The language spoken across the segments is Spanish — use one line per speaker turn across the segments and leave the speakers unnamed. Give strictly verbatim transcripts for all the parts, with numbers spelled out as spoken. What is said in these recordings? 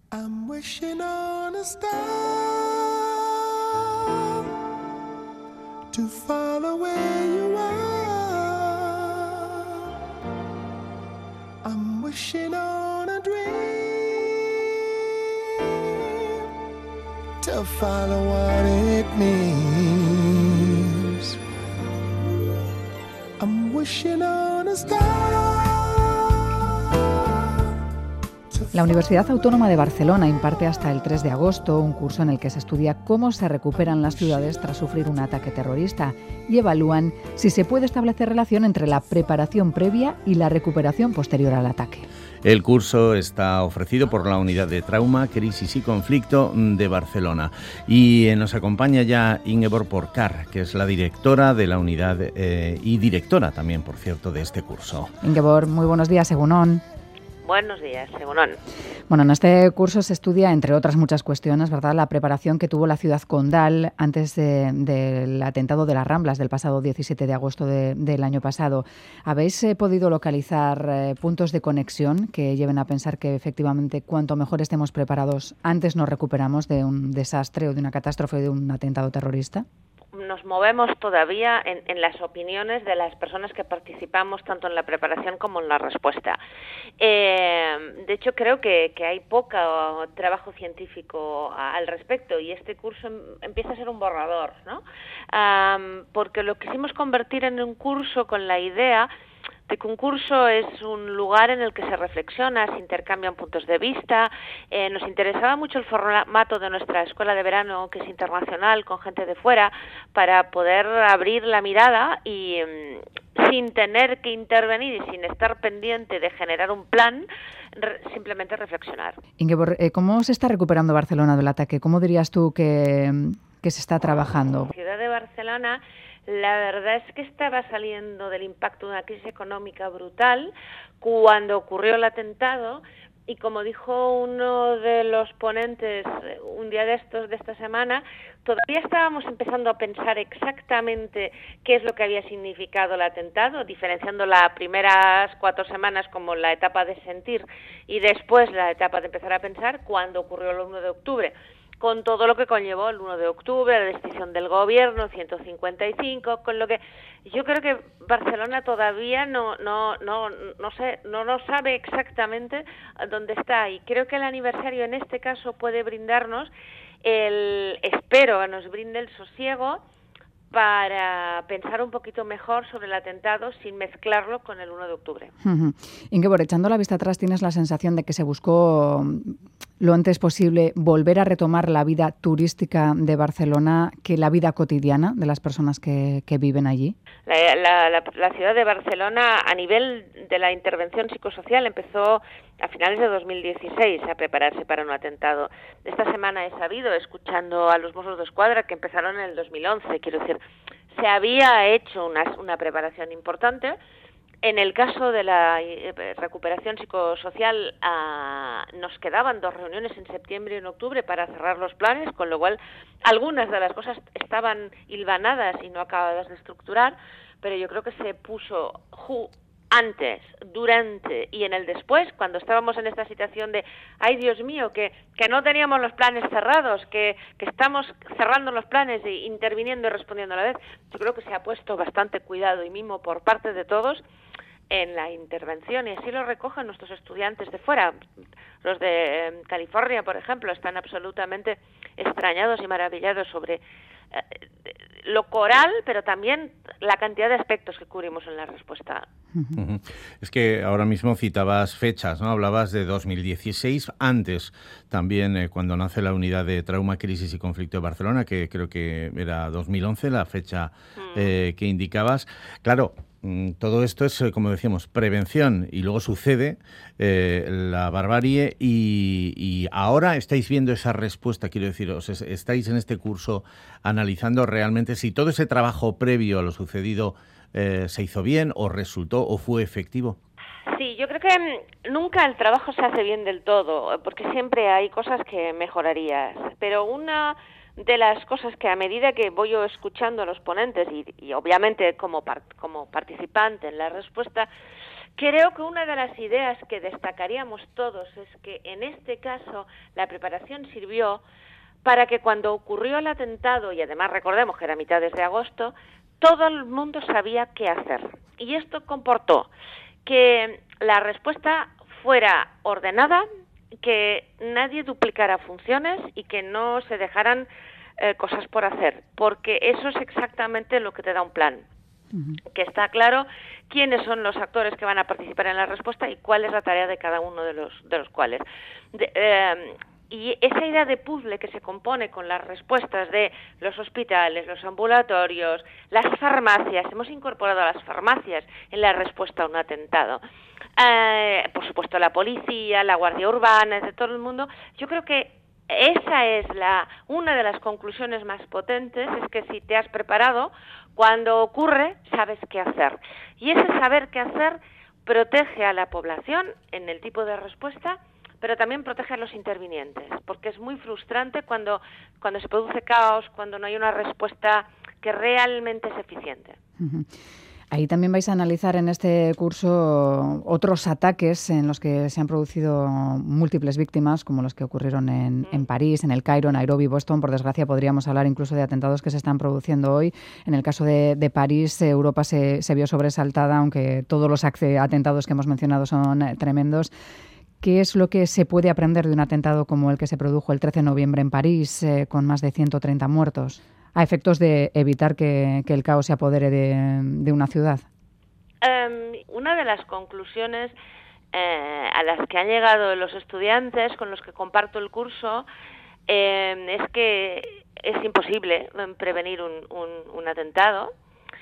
I'm wishing on a star to follow where you are. I'm wishing on a dream to follow what it means. I'm wishing on a star.
La Universidad Autónoma de Barcelona imparte hasta el tres de agosto un curso en el que se estudia cómo se recuperan las ciudades tras sufrir un ataque terrorista y evalúan si se puede establecer relación entre la preparación previa y la recuperación posterior al ataque.
El curso está ofrecido por la Unidad de Trauma, Crisis y Conflicto de Barcelona. Y eh, nos acompaña ya Ingeborg Porcar, que es la directora de la unidad eh, y directora también, por cierto, de este curso.
Ingeborg, muy buenos días, Egunon.
Buenos días, Egunon.
Bueno, en este curso se estudia, entre otras muchas cuestiones, ¿verdad?, la preparación que tuvo la ciudad condal antes de, del atentado de las Ramblas del pasado diecisiete de agosto de, del año pasado. ¿Habéis eh, podido localizar eh, puntos de conexión que lleven a pensar que efectivamente cuanto mejor estemos preparados, antes nos recuperamos de un desastre o de una catástrofe o de un atentado terrorista?
Nos movemos todavía en, en las opiniones de las personas que participamos tanto en la preparación como en la respuesta. Eh, de hecho, creo que, que hay poco trabajo científico al respecto y este curso empieza a ser un borrador, ¿no? Um, porque lo quisimos convertir en un curso con la idea de que un curso es un lugar en el que se reflexiona, se intercambian puntos de vista. Eh, nos interesaba mucho el formato de nuestra escuela de verano, que es internacional, con gente de fuera, para poder abrir la mirada y um, sin tener que intervenir y sin estar pendiente de generar un plan, re- simplemente reflexionar.
Ingeborg, eh, ¿cómo se está recuperando Barcelona del ataque? ¿Cómo dirías tú que, que se está trabajando?
La ciudad de Barcelona, la verdad es que estaba saliendo del impacto de una crisis económica brutal cuando ocurrió el atentado y, como dijo uno de los ponentes un día de estos de esta semana, todavía estábamos empezando a pensar exactamente qué es lo que había significado el atentado, diferenciando las primeras cuatro semanas como la etapa de sentir y después la etapa de empezar a pensar cuando ocurrió el uno de octubre. Con todo lo que conllevó el uno de octubre, la decisión del gobierno, ciento cincuenta y cinco, con lo que yo creo que Barcelona todavía no no no no sé, no no sabe exactamente dónde está, y creo que el aniversario en este caso puede brindarnos el, espero que nos brinde el sosiego para pensar un poquito mejor sobre el atentado sin mezclarlo con el uno de octubre.
Uh-huh. Ingeborg, echando la vista atrás, ¿tienes la sensación de que se buscó lo antes posible volver a retomar la vida turística de Barcelona que la vida cotidiana de las personas que, que viven allí?
La, la, la, la ciudad de Barcelona, a nivel de la intervención psicosocial, empezó a finales de dos mil dieciséis a prepararse para un atentado. Esta semana he sabido, escuchando a los Mossos de Escuadra, que empezaron en el dos mil once. Quiero decir, se había hecho una, una preparación importante. En el caso de la recuperación psicosocial, uh, nos quedaban dos reuniones en septiembre y en octubre para cerrar los planes, con lo cual algunas de las cosas estaban hilvanadas y no acabadas de estructurar, pero yo creo que se puso ju- antes, durante y en el después, cuando estábamos en esta situación de ¡ay, Dios mío!, que, que no teníamos los planes cerrados, que, que estamos cerrando los planes e interviniendo y respondiendo a la vez. Yo creo que se ha puesto bastante cuidado y mimo por parte de todos en la intervención, y así lo recogen nuestros estudiantes de fuera. Los de eh, California, por ejemplo, están absolutamente extrañados y maravillados sobre eh, lo coral, pero también la cantidad de aspectos que cubrimos en la respuesta.
Uh-huh. Es que ahora mismo citabas fechas, ¿no? Hablabas de dos mil dieciséis, antes también eh, cuando nace la Unidad de Trauma, Crisis y Conflicto de Barcelona, que creo que era dos mil once la fecha eh, que indicabas. Claro, todo esto es, como decíamos, prevención, y luego sucede eh, la barbarie y, y ahora estáis viendo esa respuesta. Quiero decir, os estáis en este curso analizando realmente si todo ese trabajo previo a lo sucedido eh, se hizo bien o resultó o fue efectivo.
Sí, yo creo que nunca el trabajo se hace bien del todo, porque siempre hay cosas que mejorarías, pero una de las cosas que a medida que voy yo escuchando a los ponentes y, y obviamente como, par, como participante en la respuesta, Creo que una de las ideas que destacaríamos todos es que en este caso la preparación sirvió para que cuando ocurrió el atentado, y además recordemos que era a mitades de agosto, todo el mundo sabía qué hacer. Y esto comportó que la respuesta fuera ordenada, que nadie duplicara funciones y que no se dejaran eh, cosas por hacer, porque eso es exactamente lo que te da un plan. Uh-huh. Que está claro quiénes son los actores que van a participar en la respuesta y cuál es la tarea de cada uno de los, de los cuales. De, eh, Y esa idea de puzzle que se compone con las respuestas de los hospitales, los ambulatorios, las farmacias, hemos incorporado a las farmacias en la respuesta a un atentado, eh, por supuesto la policía, la Guardia Urbana, de todo el mundo. Yo creo que esa es la una de las conclusiones más potentes, es que si te has preparado, cuando ocurre, sabes qué hacer. Y ese saber qué hacer protege a la población en el tipo de respuesta, pero también protege a los intervinientes, porque es muy frustrante cuando, cuando se produce caos, cuando no hay una respuesta que realmente es eficiente.
Uh-huh. Ahí también vais a analizar en este curso otros ataques en los que se han producido múltiples víctimas, como los que ocurrieron en, mm. en París, en el Cairo, Nairobi, Boston. Por desgracia, podríamos hablar incluso de atentados que se están produciendo hoy. En el caso de, de París, Europa se, se vio sobresaltada, aunque todos los atentados que hemos mencionado son eh, tremendos. ¿Qué es lo que se puede aprender de un atentado como el que se produjo el trece de noviembre en París, eh, con más de ciento treinta muertos, a efectos de evitar que, que el caos se apodere de, de una ciudad?
Um, una de las conclusiones eh, a las que han llegado los estudiantes con los que comparto el curso eh, es que es imposible prevenir un, un, un atentado.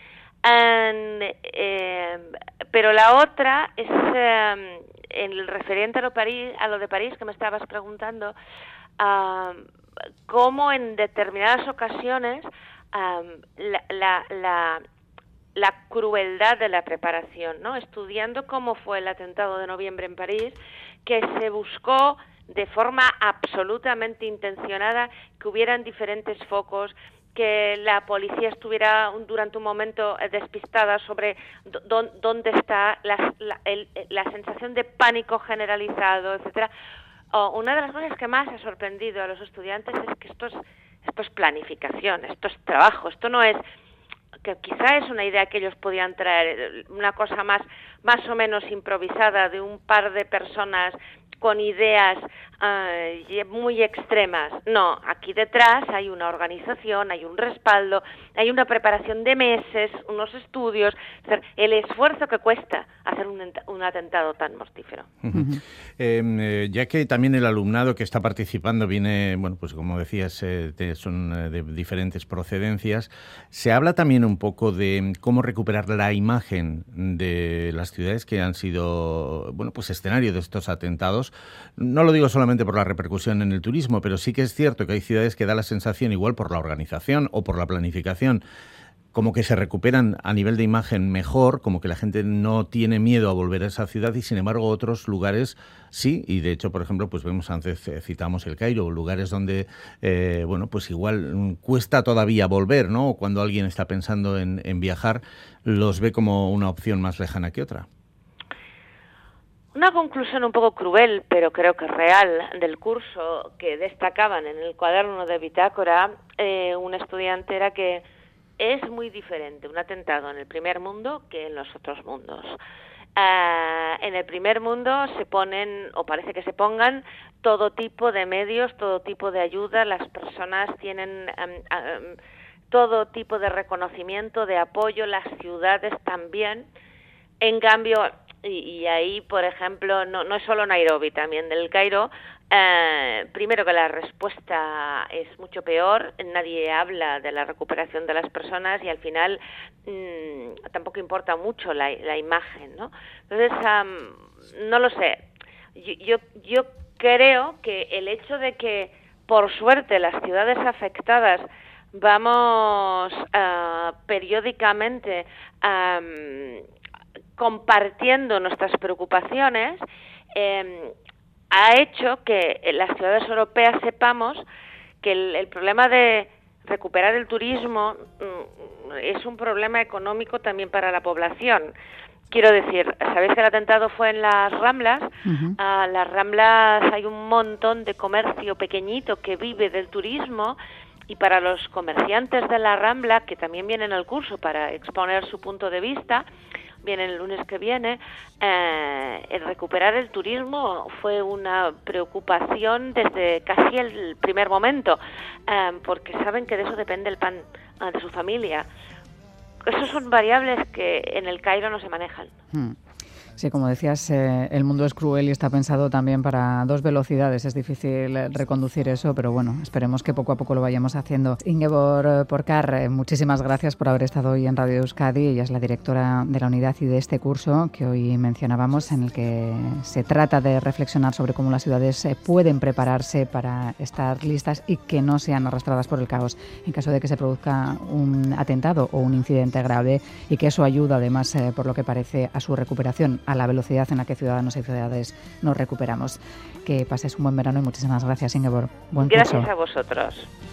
And, eh, pero la otra es eh, en el referente a lo, París, a lo de París que me estabas preguntando, uh, cómo en determinadas ocasiones um, la, la, la, la crueldad de la preparación, ¿no? Estudiando cómo fue el atentado de noviembre en París, que se buscó de forma absolutamente intencionada que hubieran diferentes focos, que la policía estuviera durante un momento despistada sobre dónde está la, la, el, la sensación de pánico generalizado, etcétera. Oh, una de las cosas que más ha sorprendido a los estudiantes es que esto es, esto es planificación, esto es trabajo, esto no es, que quizá es una idea que ellos podían traer, una cosa más, más o menos improvisada de un par de personas con ideas uh, muy extremas. No, aquí detrás hay una organización, hay un respaldo, hay una preparación de meses, unos estudios, el esfuerzo que cuesta hacer un, un atentado tan mortífero.
Uh-huh. eh, ya que también el alumnado que está participando viene, bueno, pues como decías, eh, de, son eh, de diferentes procedencias, se habla también un poco de cómo recuperar la imagen de las ciudades que han sido, bueno, pues escenario de estos atentados. No lo digo solamente por la repercusión en el turismo, pero sí que es cierto que hay ciudades que da la sensación, igual por la organización o por la planificación, como que se recuperan a nivel de imagen mejor, como que la gente no tiene miedo a volver a esa ciudad, y sin embargo otros lugares sí, y de hecho, por ejemplo, pues vemos antes, citamos el Cairo, lugares donde, eh, bueno, pues igual cuesta todavía volver, ¿no? O cuando alguien está pensando en, en viajar, los ve como una opción más lejana que otra.
Una conclusión un poco cruel, pero creo que real, del curso que destacaban en el cuaderno de bitácora eh, un estudiante era que es muy diferente un atentado en el primer mundo que en los otros mundos. Uh, en el primer mundo se ponen, o parece que se pongan, todo tipo de medios, todo tipo de ayuda, las personas tienen um, um, todo tipo de reconocimiento, de apoyo, las ciudades también. En cambio, y, y ahí, por ejemplo, no, no es solo Nairobi, también del Cairo, eh, primero que la respuesta es mucho peor, nadie habla de la recuperación de las personas y al final mmm, tampoco importa mucho la, la imagen, ¿no? Entonces, um, no lo sé, yo, yo, yo creo que el hecho de que, por suerte, las ciudades afectadas vamos uh, periódicamente um, compartiendo nuestras preocupaciones, eh, ha hecho que en las ciudades europeas sepamos que el, el problema de recuperar el turismo mm, es un problema económico también para la población, Quiero decir, sabéis que el atentado fue en las Ramblas. Uh-huh. A las Ramblas hay un montón de comercio pequeñito que vive del turismo, y para los comerciantes de la Rambla, que también vienen al curso para exponer su punto de vista, vienen el lunes que viene, eh, el recuperar el turismo fue una preocupación desde casi el primer momento, eh, porque saben que de eso depende el pan eh, de su familia. Esos son variables que en el Cairo no se manejan.
Hmm. Sí, como decías, eh, el mundo es cruel y está pensado también para dos velocidades. Es difícil reconducir eso, pero bueno, esperemos que poco a poco lo vayamos haciendo. Ingeborg Porcar, eh, muchísimas gracias por haber estado hoy en Radio Euskadi. Ella es la directora de la unidad y de este curso que hoy mencionábamos, en el que se trata de reflexionar sobre cómo las ciudades eh, pueden prepararse para estar listas y que no sean arrastradas por el caos en caso de que se produzca un atentado o un incidente grave, y que eso ayuda además, eh, por lo que parece, a su recuperación, a la velocidad en la que ciudadanos y ciudades nos recuperamos. Que pases un buen verano y muchísimas gracias, Ingeborg. Buen
Gracias
curso.
a vosotros.